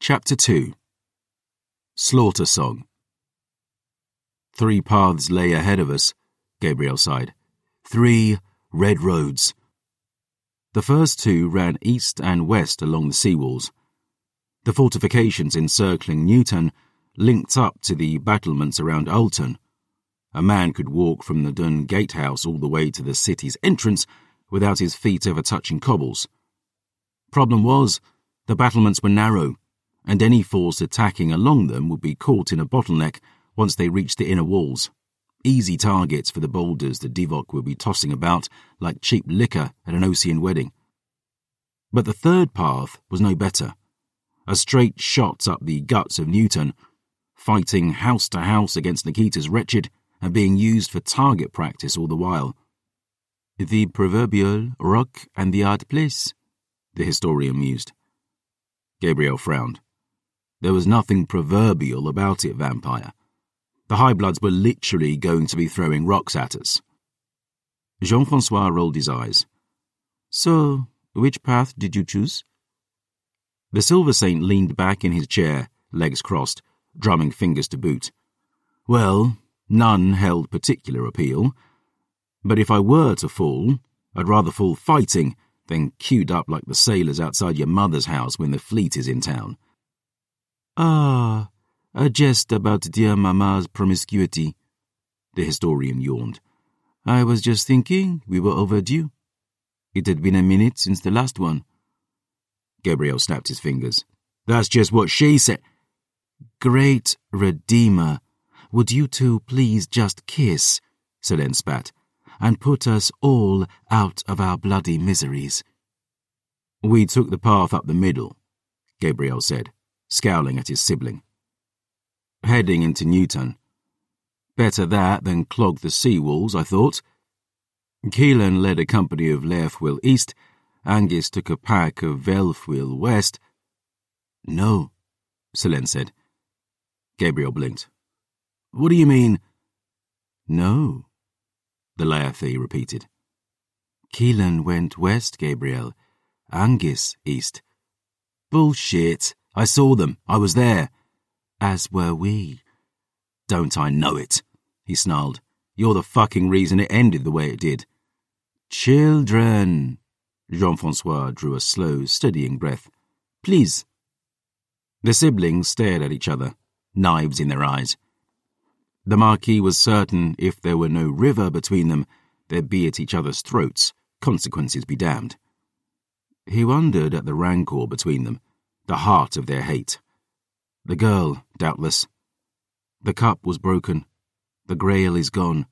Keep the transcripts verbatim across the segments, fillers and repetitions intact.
Chapter two. Slaughter Song. Three paths lay ahead of us, Gabriel sighed. Three red roads. The first two ran east and west along the seawalls. The fortifications encircling Newton linked up to the battlements around Alton. A man could walk from the Dun gatehouse all the way to the city's entrance without his feet ever touching cobbles. Problem was, the battlements were narrow, and any force attacking along them would be caught in a bottleneck once they reached the inner walls. Easy targets for the boulders the Divok would be tossing about like cheap liquor at an Osean wedding. But the third path was no better. A straight shot up the guts of Newton, fighting house to house against Nikita's wretched and being used for target practice all the while. The proverbial rock and the hard place, the historian mused. Gabriel frowned. There was nothing proverbial about it, vampire. The High-Bloods were literally going to be throwing rocks at us. Jean-Francois rolled his eyes. So, which path did you choose? The Silver Saint leaned back in his chair, legs crossed, drumming fingers to boot. Well, none held particular appeal. But if I were to fall, I'd rather fall fighting than queued up like the sailors outside your mother's house when the fleet is in town. Ah, a jest about dear Mamma's promiscuity, the historian yawned. I was just thinking we were overdue. It had been a minute since the last one. Gabriel snapped his fingers. That's just what she said. Great Redeemer, would you two please just kiss, Selene spat, and put us all out of our bloody miseries? We took the path up the middle, Gabriel said, scowling at his sibling. Heading into Newton. Better that than clog the seawalls, I thought. Keelan led a company of Leofwil east, Angus took a pack of Velfwil west. No, Selene said. Gabriel blinked. What do you mean? No, the Laerthi repeated. Keelan went west, Gabriel. Angus east. Bullshit. I saw them. I was there. As were we. Don't I know it, he snarled. You're the fucking reason it ended the way it did. Children. Jean-Francois drew a slow, steadying breath. Please. The siblings stared at each other, knives in their eyes. The Marquis was certain if there were no river between them, they'd be at each other's throats, consequences be damned. He wondered at the rancour between them, the heart of their hate. The girl, doubtless. The cup was broken. The grail is gone.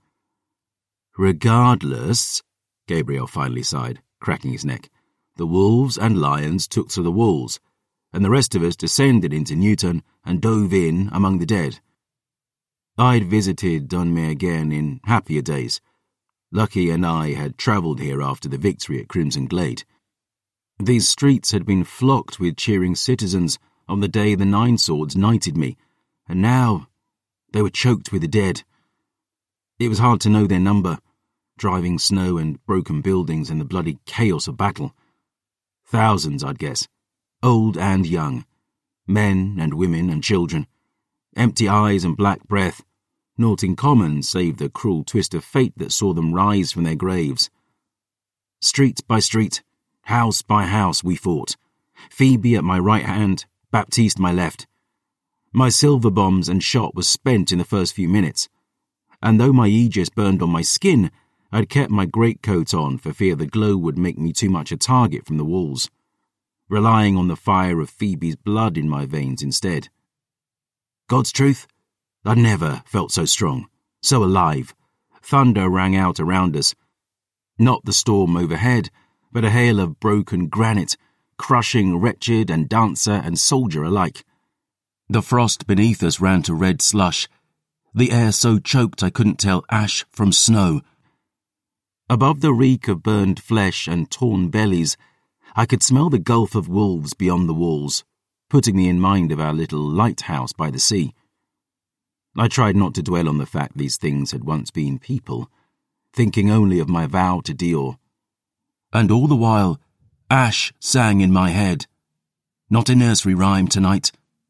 Regardless, Gabriel finally sighed, cracking his neck, the wolves and lions took to the walls, and the rest of us descended into Newton and dove in among the dead. I'd visited Dunmer again in happier days. Lucky and I had travelled here after the victory at Crimson Glade. These streets had been flocked with cheering citizens on the day the Nine Swords knighted me, and now they were choked with the dead. It was hard to know their number, driving snow and broken buildings in the bloody chaos of battle. Thousands, I'd guess, old and young, men and women and children, empty eyes and black breath, naught in common save the cruel twist of fate that saw them rise from their graves. Street by street, house by house we fought, Phoebe at my right hand, Baptiste my left. My silver bombs and shot was spent in the first few minutes, and though my aegis burned on my skin, I'd kept my greatcoat on for fear the glow would make me too much a target from the walls, relying on the fire of Phoebe's blood in my veins instead. God's truth, I'd never felt so strong, so alive. Thunder rang out around us. Not the storm overhead, but a hail of broken granite, crushing wretched and dancer and soldier alike. The frost beneath us ran to red slush, the air so choked I couldn't tell ash from snow. Above the reek of burned flesh and torn bellies, I could smell the gulf of wolves beyond the walls, putting me in mind of our little lighthouse by the sea. I tried not to dwell on the fact these things had once been people, thinking only of my vow to Dior. And all the while, Ash sang in my head. Not a nursery rhyme tonight,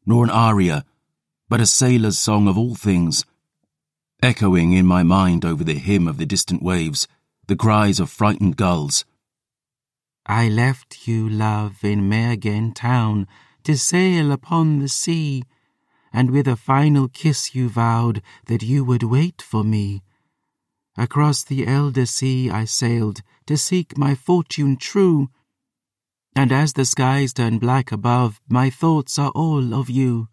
nor an aria, but a sailor's song of all things, echoing in my mind over the hymn of the distant waves, the cries of frightened gulls. I left you, love, in Mergen town, to sail upon the sea, and with a final kiss you vowed that you would wait for me. Across the elder sea I sailed to seek my fortune true, and as the skies turn black above, my thoughts are all of you.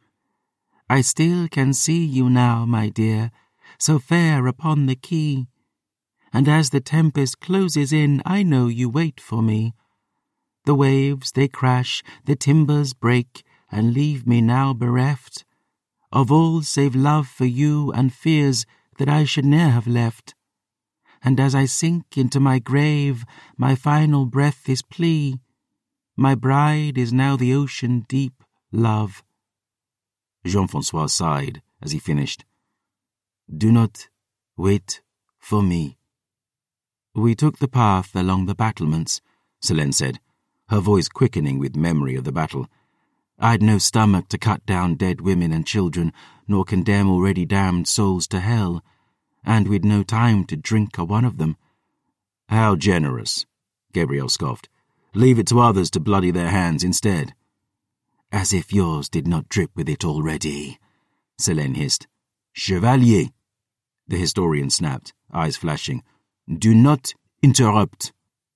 I still can see you now, my dear, so fair upon the quay, and as the tempest closes in, I know you wait for me. The waves, they crash, the timbers break, and leave me now bereft of all save love for you and fears that I should ne'er have left. And as I sink into my grave, my final breath is plea. My bride is now the ocean deep, love. Jean-François sighed as he finished. Do not wait for me. We took the path along the battlements, Selene said, her voice quickening with memory of the battle. I'd no stomach to cut down dead women and children, nor condemn already damned souls to hell, and we'd no time to drink a one of them. How generous, Gabriel scoffed. Leave it to others to bloody their hands instead. As if yours did not drip with it already, Selene hissed. Chevalier, the historian snapped, eyes flashing. Do not interrupt.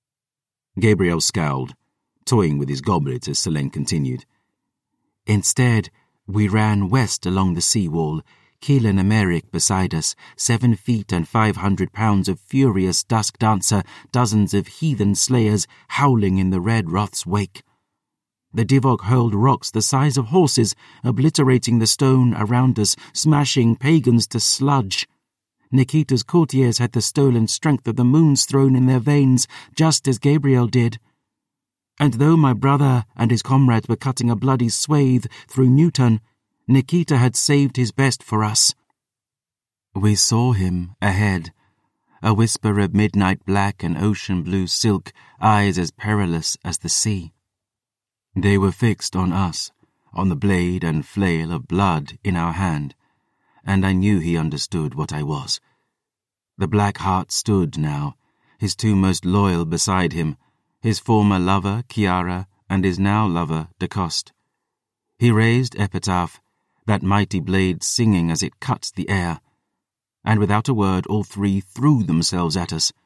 Gabriel scowled, toying with his goblet as Selene continued. Instead, we ran west along the seawall, Keelan and Emeric beside us, seven feet and five hundred pounds of furious dusk dancer, dozens of heathen slayers howling in the red wrath's wake. The Divok hurled rocks the size of horses, obliterating the stone around us, smashing pagans to sludge. Nikita's courtiers had the stolen strength of the moon's throne in their veins, just as Gabriel did. And though my brother and his comrades were cutting a bloody swathe through Newton, Nikita had saved his best for us. We saw him ahead, a whisper of midnight black and ocean blue silk, eyes as perilous as the sea. They were fixed on us, on the blade and flail of blood in our hand, and I knew he understood what I was. The Black Heart stood now, his two most loyal beside him, his former lover, Chiara, and his now lover, DeCoste. He raised epitaph, that mighty blade singing as it cut the air, and without a word all three threw themselves at us.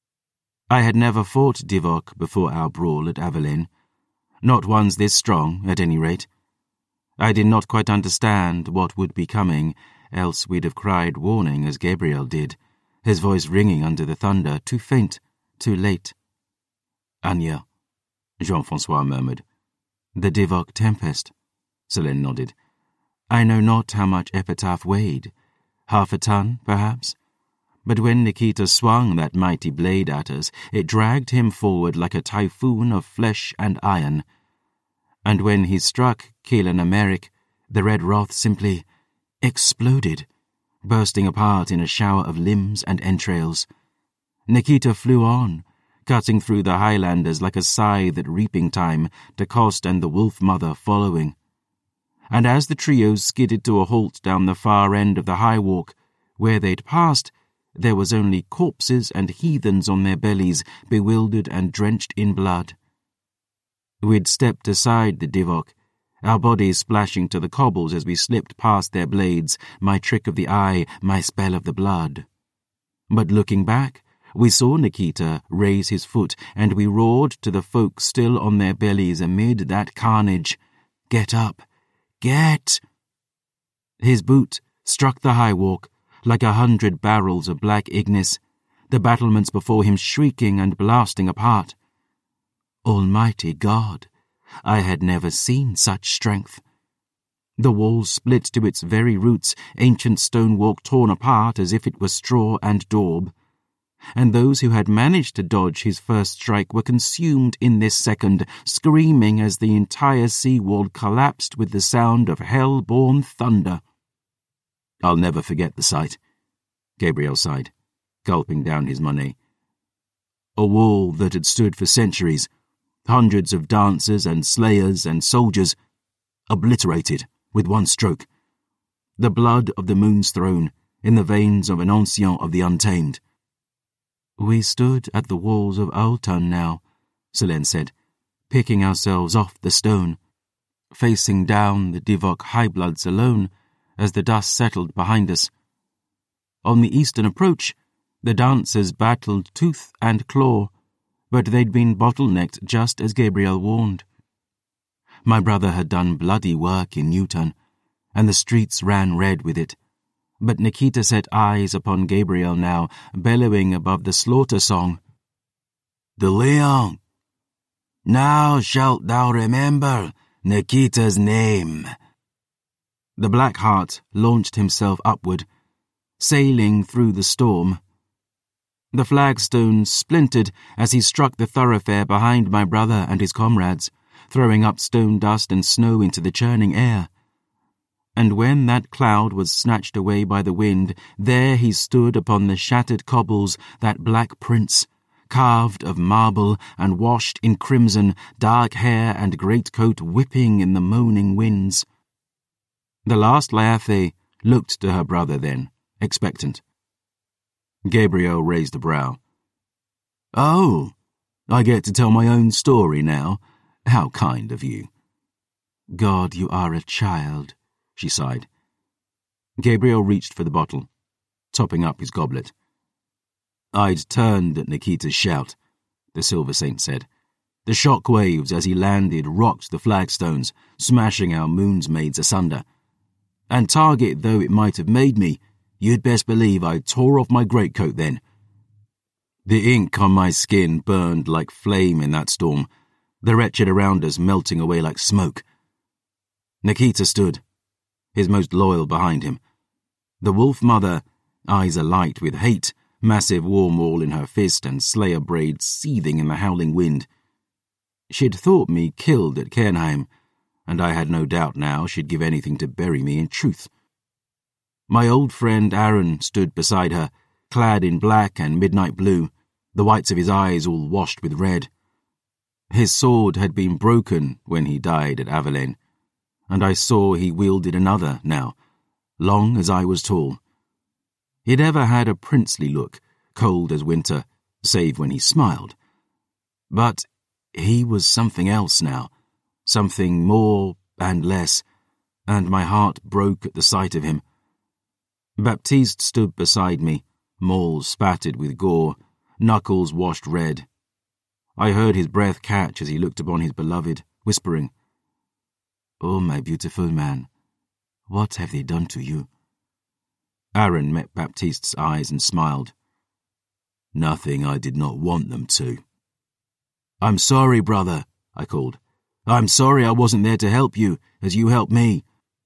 I had never fought Divok before our brawl at Aveline, not ones this strong, at any rate. I did not quite understand what would be coming, else we'd have cried warning as Gabriel did, his voice ringing under the thunder, too faint, too late. Anya, Jean-François murmured. The Divok tempest, Selene nodded. I know not how much epitaph weighed. Half a ton, perhaps? But when Nikita swung that mighty blade at us, it dragged him forward like a typhoon of flesh and iron. And when he struck Keelan and Emeric, the red wrath simply exploded, bursting apart in a shower of limbs and entrails. Nikita flew on, cutting through the Highlanders like a scythe at reaping time, DeCoste and the Wolf Mother following. And as the trio skidded to a halt down the far end of the high walk, where they'd passed, there was only corpses and heathens on their bellies, bewildered and drenched in blood. We'd stepped aside the Divok, our bodies splashing to the cobbles as we slipped past their blades, my trick of the eye, my spell of the blood. But looking back, we saw Nikita raise his foot, and we roared to the folk still on their bellies amid that carnage, "Get up! Get!" His boot struck the high walk, like a hundred barrels of black Ignis, the battlements before him shrieking and blasting apart. Almighty God, I had never seen such strength. The wall split to its very roots, ancient stonework torn apart as if it were straw and daub. And those who had managed to dodge his first strike were consumed in this second, screaming as the entire seawall collapsed with the sound of hell-born thunder. I'll never forget the sight, Gabriel sighed, gulping down his money. A wall that had stood for centuries, hundreds of dancers and slayers and soldiers, obliterated, with one stroke. The blood of the moon's throne in the veins of an ancien of the untamed. We stood at the walls of Altan now, Selene said, picking ourselves off the stone, facing down the Divok high-bloods alone as the dust settled behind us. On the eastern approach, the dancers battled tooth and claw, but they'd been bottlenecked just as Gabriel warned. My brother had done bloody work in Newton, and the streets ran red with it. But Nikita set eyes upon Gabriel now, bellowing above the slaughter song. "De Leon, now shalt thou remember Nikita's name." The Black Heart launched himself upward, sailing through the storm. The flagstones splintered as he struck the thoroughfare behind my brother and his comrades, throwing up stone dust and snow into the churning air. And when that cloud was snatched away by the wind, there he stood upon the shattered cobbles, that black prince, carved of marble and washed in crimson, dark hair and greatcoat whipping in the moaning winds. The last Laerthe looked to her brother then, expectant. Gabriel raised a brow. "Oh, I get to tell my own story now. How kind of you." "God, you are a child," she sighed. Gabriel reached for the bottle, topping up his goblet. "I'd turned at Nikita's shout," the Silver Saint said. "The shock waves as he landed rocked the flagstones, smashing our moon's maids asunder. And target though it might have made me, you'd best believe I tore off my greatcoat then. The ink on my skin burned like flame in that storm, the wretched around us melting away like smoke. Nikita stood, his most loyal behind him. The wolf mother, eyes alight with hate, massive war maul in her fist and slayer braid seething in the howling wind. She'd thought me killed at Cairnheim, and I had no doubt now she'd give anything to bury me in truth. My old friend Aaron stood beside her, clad in black and midnight blue, the whites of his eyes all washed with red. His sword had been broken when he died at Avelain, and I saw he wielded another now, long as I was tall. He'd ever had a princely look, cold as winter, save when he smiled. But he was something else now, something more and less, and my heart broke at the sight of him. Baptiste stood beside me, maul spattered with gore, knuckles washed red. I heard his breath catch as he looked upon his beloved, whispering, "Oh, my beautiful man, what have they done to you?" Aaron met Baptiste's eyes and smiled. "Nothing I did not want them to." "I'm sorry, brother," I called. "I'm sorry I wasn't there to help you, as you helped me."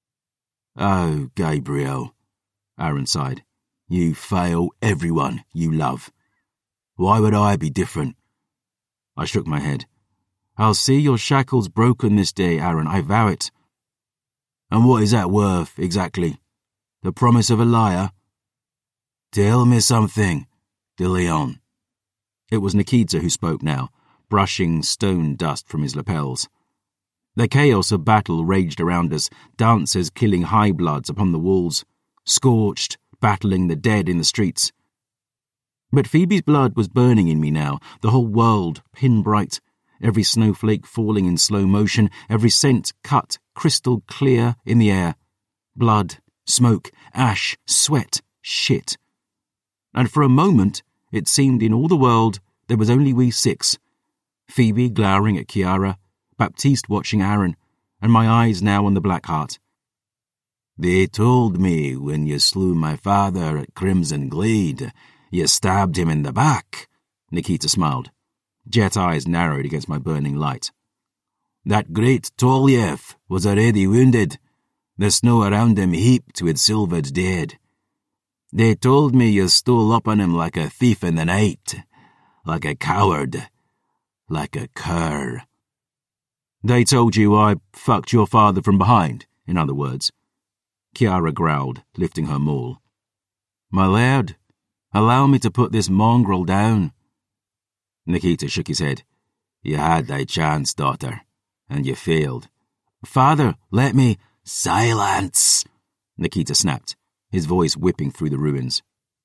"Oh, Gabriel," Aaron sighed. "You fail everyone you love. Why would I be different?" I shook my head. "I'll see your shackles broken this day, Aaron, I vow it." "And what is that worth, exactly? The promise of a liar?" "Tell me something, De Leon." It was Nikita who spoke now, brushing stone dust from his lapels. The chaos of battle raged around us, dancers killing high-bloods upon the walls, scorched, battling the dead in the streets. But Phoebe's blood was burning in me now, the whole world pin-bright, every snowflake falling in slow motion, every scent cut crystal clear in the air. Blood, smoke, ash, sweat, shit. And for a moment, it seemed in all the world there was only we six. Phoebe glowering at Kiara, Baptiste watching Aaron, and my eyes now on the Black Heart. "They told me when you slew my father at Crimson Glade, you stabbed him in the back," Nikita smiled. Jet eyes narrowed against my burning light. "That great Toliev was already wounded, the snow around him heaped with silvered dead. They told me you stole up on him like a thief in the night, like a coward, like a cur." "They told you I fucked your father from behind, in other words," Kiara growled, lifting her maul. "My lad, allow me to put this mongrel down." Nikita shook his head. "You had thy chance, daughter, and you failed." "Father, let me," Silence, Nikita snapped, his voice whipping through the ruins.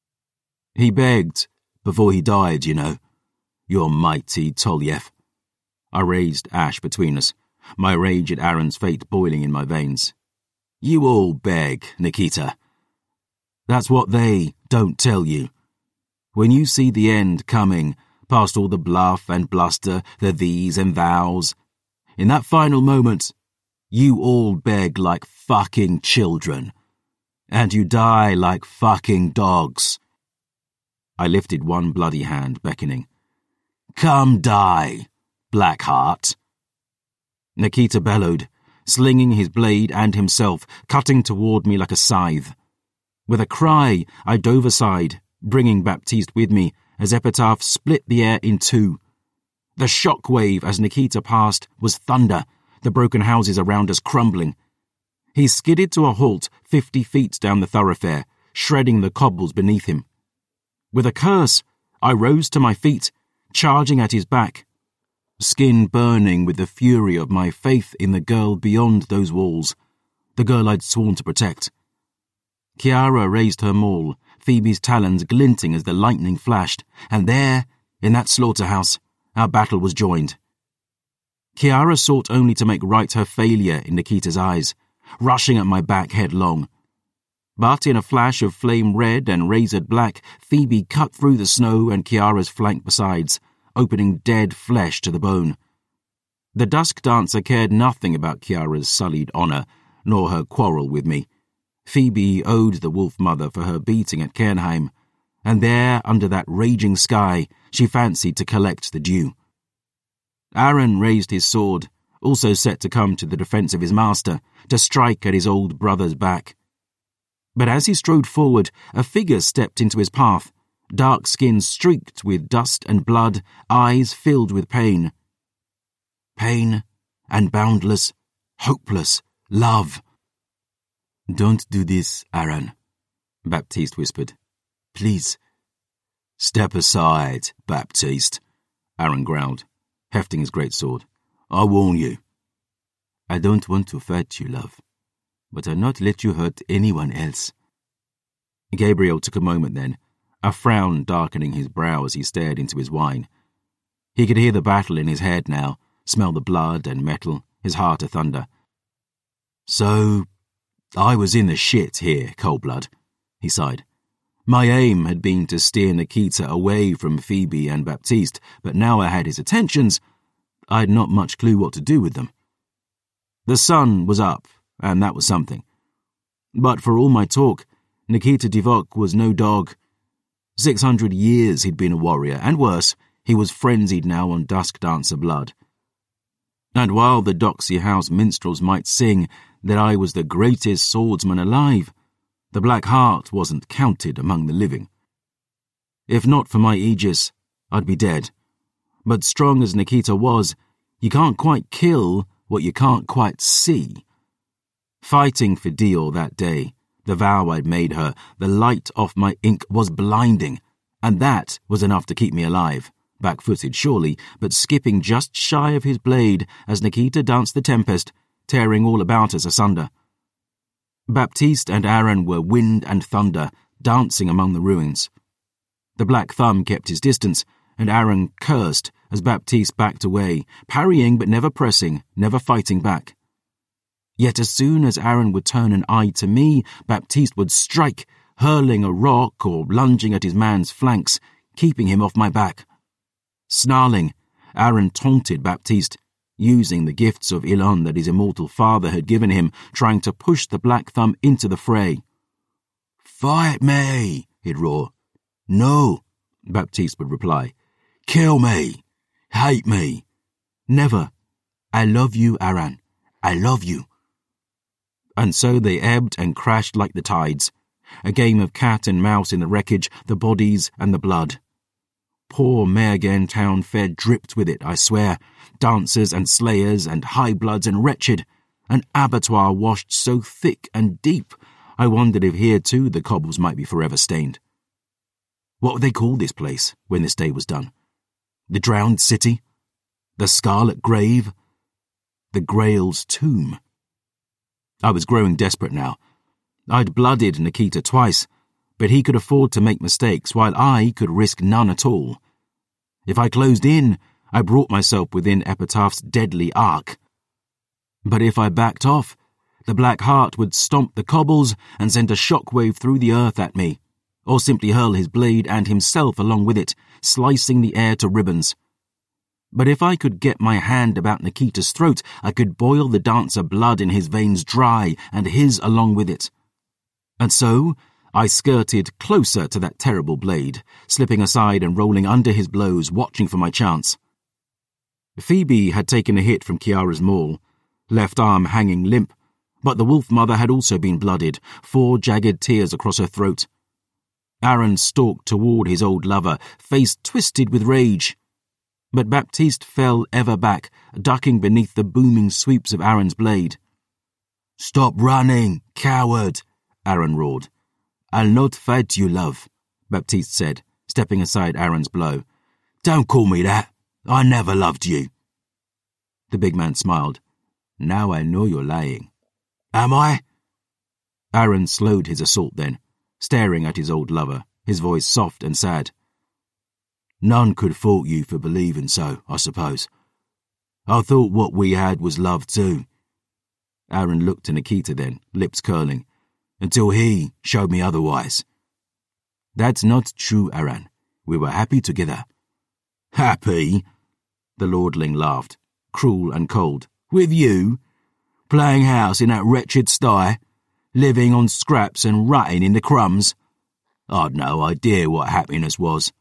He begged, before he died, you know. You're mighty, Tolyev. I raised ash between us, my rage at Aaron's fate boiling in my veins. You all beg, Nikita. That's what they don't tell you. When you see the end coming, past all the bluff and bluster, the these and thous, in that final moment, you all beg like fucking children. And you die like fucking dogs. I lifted one bloody hand, beckoning. Come die, Blackheart. Nikita bellowed, slinging his blade and himself, cutting toward me like a scythe. With a cry, I dove aside, bringing Baptiste with me, as Epitaph split the air in two. The shockwave as Nikita passed was thunder, the broken houses around us crumbling. He skidded to a halt fifty feet down the thoroughfare, shredding the cobbles beneath him. With a curse, I rose to my feet, charging at his back, skin burning with the fury of my faith in the girl beyond those walls, the girl I'd sworn to protect. Kiara raised her maul, Phoebe's talons glinting as the lightning flashed, and there, in that slaughterhouse, our battle was joined. Kiara sought only to make right her failure in Nikita's eyes, rushing at my back headlong. But in a flash of flame red and razored black, Phoebe cut through the snow and Kiara's flank besides, opening dead flesh to the bone. The Dusk Dancer cared nothing about Kiara's sullied honour, nor her quarrel with me. Phoebe owed the Wolf Mother for her beating at Cairnheim, and there, under that raging sky, she fancied to collect the due. Aaron raised his sword, also set to come to the defence of his master, to strike at his old brother's back. But as he strode forward, a figure stepped into his path, dark skin streaked with dust and blood, eyes filled with pain. Pain and boundless, hopeless love. Don't do this, Aaron, Baptiste whispered. Please. Step aside, Baptiste, Aaron growled, hefting his great sword. I warn you. I don't want to fight you, love, but I'll not let you hurt anyone else. Gabriel took a moment then, a frown darkening his brow as he stared into his wine. He could hear the battle in his head now, smell the blood and metal, his heart a-thunder. So, I was in the shit here, Coldblood, he sighed. My aim had been to steer Nikita away from Phoebe and Baptiste, but now I had his attentions, I had not much clue what to do with them. The sun was up, and that was something. But for all my talk, Nikita Divok was no dog. Six hundred years he'd been a warrior, and worse, he was frenzied now on Dusk Dancer blood. And while the Doxy House minstrels might sing that I was the greatest swordsman alive, the Black Heart wasn't counted among the living. If not for my aegis, I'd be dead. But strong as Nikita was, you can't quite kill what you can't quite see. Fighting for Dior that day, the vow I'd made her, the light off my ink was blinding, and that was enough to keep me alive, back-footed surely, but skipping just shy of his blade as Nikita danced the Tempest, tearing all about us asunder. Baptiste and Aaron were wind and thunder, dancing among the ruins. The Black Thumb kept his distance, and Aaron cursed as Baptiste backed away, parrying but never pressing, never fighting back. Yet as soon as Aaron would turn an eye to me, Baptiste would strike, hurling a rock or lunging at his man's flanks, keeping him off my back. Snarling, Aaron taunted Baptiste, using the gifts of Ilon that his immortal father had given him, trying to push the Black Thumb into the fray. "Fight me," he'd roar. "No," Baptiste would reply. "Kill me. Hate me." "Never. I love you, Aaron. I love you." And so they ebbed and crashed like the tides, a game of cat and mouse in the wreckage, the bodies and the blood. Poor Meagen town fair dripped with it, I swear, dancers and slayers and high-bloods and wretched, an abattoir washed so thick and deep, I wondered if here too the cobbles might be forever stained. What would they call this place when this day was done? The Drowned City? The Scarlet Grave? The Grail's Tomb? I was growing desperate now. I'd blooded Nikita twice, but he could afford to make mistakes while I could risk none at all. If I closed in, I brought myself within Epitaph's deadly arc. But if I backed off, the Black Heart would stomp the cobbles and send a shockwave through the earth at me, or simply hurl his blade and himself along with it, slicing the air to ribbons. But if I could get my hand about Nikita's throat, I could boil the dancer blood in his veins dry and his along with it. And so I skirted closer to that terrible blade, slipping aside and rolling under his blows, watching for my chance. Phoebe had taken a hit from Kiara's maul, left arm hanging limp, but the wolf mother had also been blooded, four jagged tears across her throat. Aaron stalked toward his old lover, face twisted with rage. But Baptiste fell ever back, ducking beneath the booming sweeps of Aaron's blade. "Stop running, coward!" Aaron roared. "I'll not fight you, love," Baptiste said, stepping aside Aaron's blow. "Don't call me that. I never loved you." The big man smiled. "Now I know you're lying." "Am I?" Aaron slowed his assault then, staring at his old lover, his voice soft and sad. "None could fault you for believing so, I suppose. I thought what we had was love too." Aaron looked to Nikita then, lips curling, "until he showed me otherwise." "That's not true, Aaron. We were happy together." "Happy?" The lordling laughed, cruel and cold. "With you? Playing house in that wretched sty? Living on scraps and rutting in the crumbs? I'd no idea what happiness was."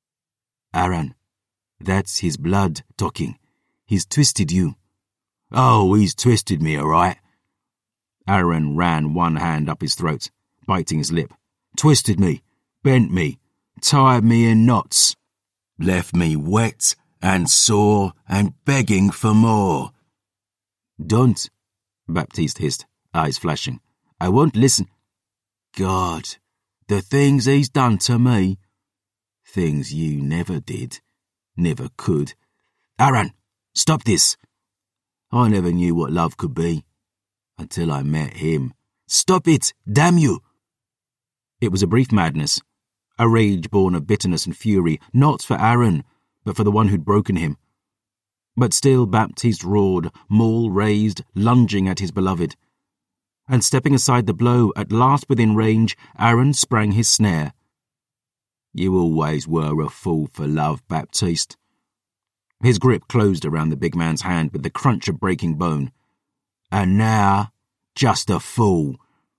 "Aaron, that's his blood talking. He's twisted you." "Oh, he's twisted me, all right." Aaron ran one hand up his throat, biting his lip. "Twisted me, bent me, tied me in knots. Left me wet and sore and begging for more." "Don't," Baptiste hissed, eyes flashing. "I won't listen." "God, the things he's done to me." "Things you never did, never could." "Aaron, stop this." "I never knew what love could be, until I met him." "Stop it, damn you!" It was a brief madness, a rage born of bitterness and fury, not for Aaron, but for the one who'd broken him. But still Baptiste roared, maul raised, lunging at his beloved. And stepping aside the blow, at last within range, Aaron sprang his snare. "You always were a fool for love, Baptiste." His grip closed around the big man's hand with the crunch of breaking bone. "And now, just a fool."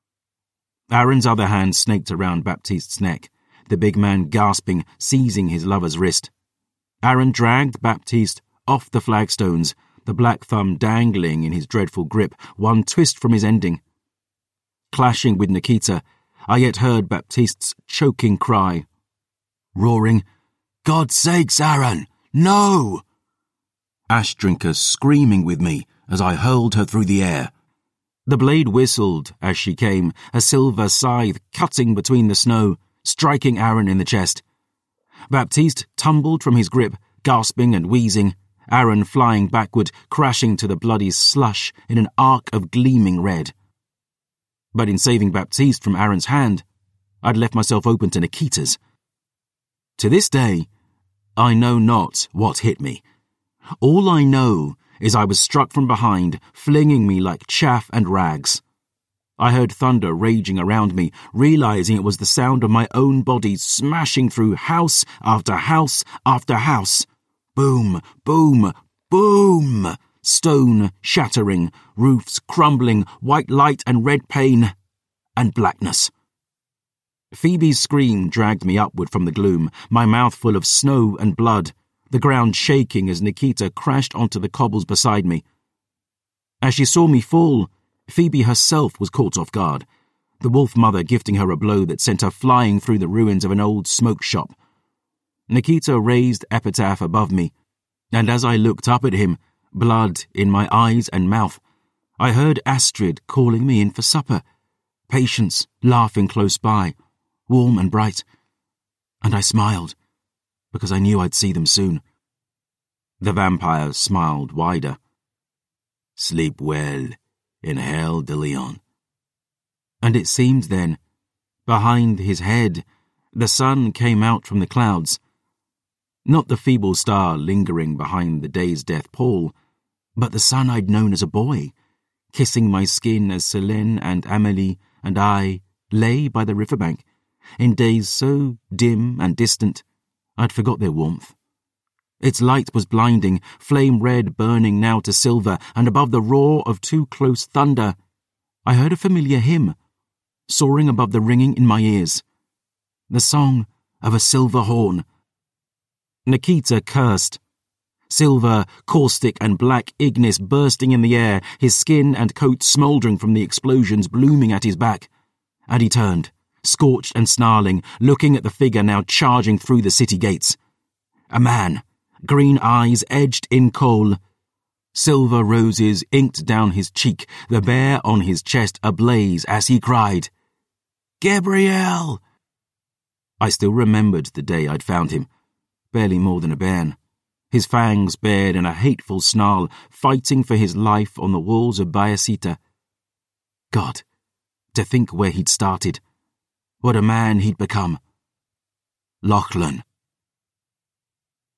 Aaron's other hand snaked around Baptiste's neck, the big man gasping, seizing his lover's wrist. Aaron dragged Baptiste off the flagstones, the black thumb dangling in his dreadful grip, one twist from his ending. Clashing with Nikita, I yet heard Baptiste's choking cry. Roaring, "God's sakes, Aaron, no!" Ashdrinker screaming with me as I hurled her through the air. The blade whistled as she came, a silver scythe cutting between the snow, striking Aaron in the chest. Baptiste tumbled from his grip, gasping and wheezing, Aaron flying backward, crashing to the bloody slush in an arc of gleaming red. But in saving Baptiste from Aaron's hand, I'd left myself open to Nikita's. To this day, I know not what hit me. All I know is I was struck from behind, flinging me like chaff and rags. I heard thunder raging around me, realizing it was the sound of my own body smashing through house after house after house. Boom, boom, boom! Stone shattering, roofs crumbling, white light and red pain, and blackness. Phoebe's scream dragged me upward from the gloom, my mouth full of snow and blood, the ground shaking as Nikita crashed onto the cobbles beside me. As she saw me fall, Phoebe herself was caught off guard, the wolf mother gifting her a blow that sent her flying through the ruins of an old smoke shop. Nikita raised Epitaph above me, and as I looked up at him, blood in my eyes and mouth, I heard Astrid calling me in for supper, Patience laughing close by, warm and bright, and I smiled, because I knew I'd see them soon. The vampire smiled wider. "Sleep well, in Hell de Leon. And it seemed then, behind his head, the sun came out from the clouds. Not the feeble star lingering behind the day's death pall, but the sun I'd known as a boy, kissing my skin as Selene and Amélie and I lay by the riverbank, in days so dim and distant, I'd forgot their warmth. Its light was blinding, flame-red burning now to silver, and above the roar of too close thunder, I heard a familiar hymn, soaring above the ringing in my ears. The song of a silver horn. Nikita cursed. Silver, caustic and black Ignis bursting in the air, his skin and coat smouldering from the explosions blooming at his back. And he turned, scorched and snarling, looking at the figure now charging through the city gates. A man, green eyes edged in kohl. Silver roses inked down his cheek, the bear on his chest ablaze as he cried, "Gabriel!" I still remembered the day I'd found him, barely more than a bairn, his fangs bared in a hateful snarl, fighting for his life on the walls of Bayasita. God, to think where he'd started, what a man he'd become. Lachlan.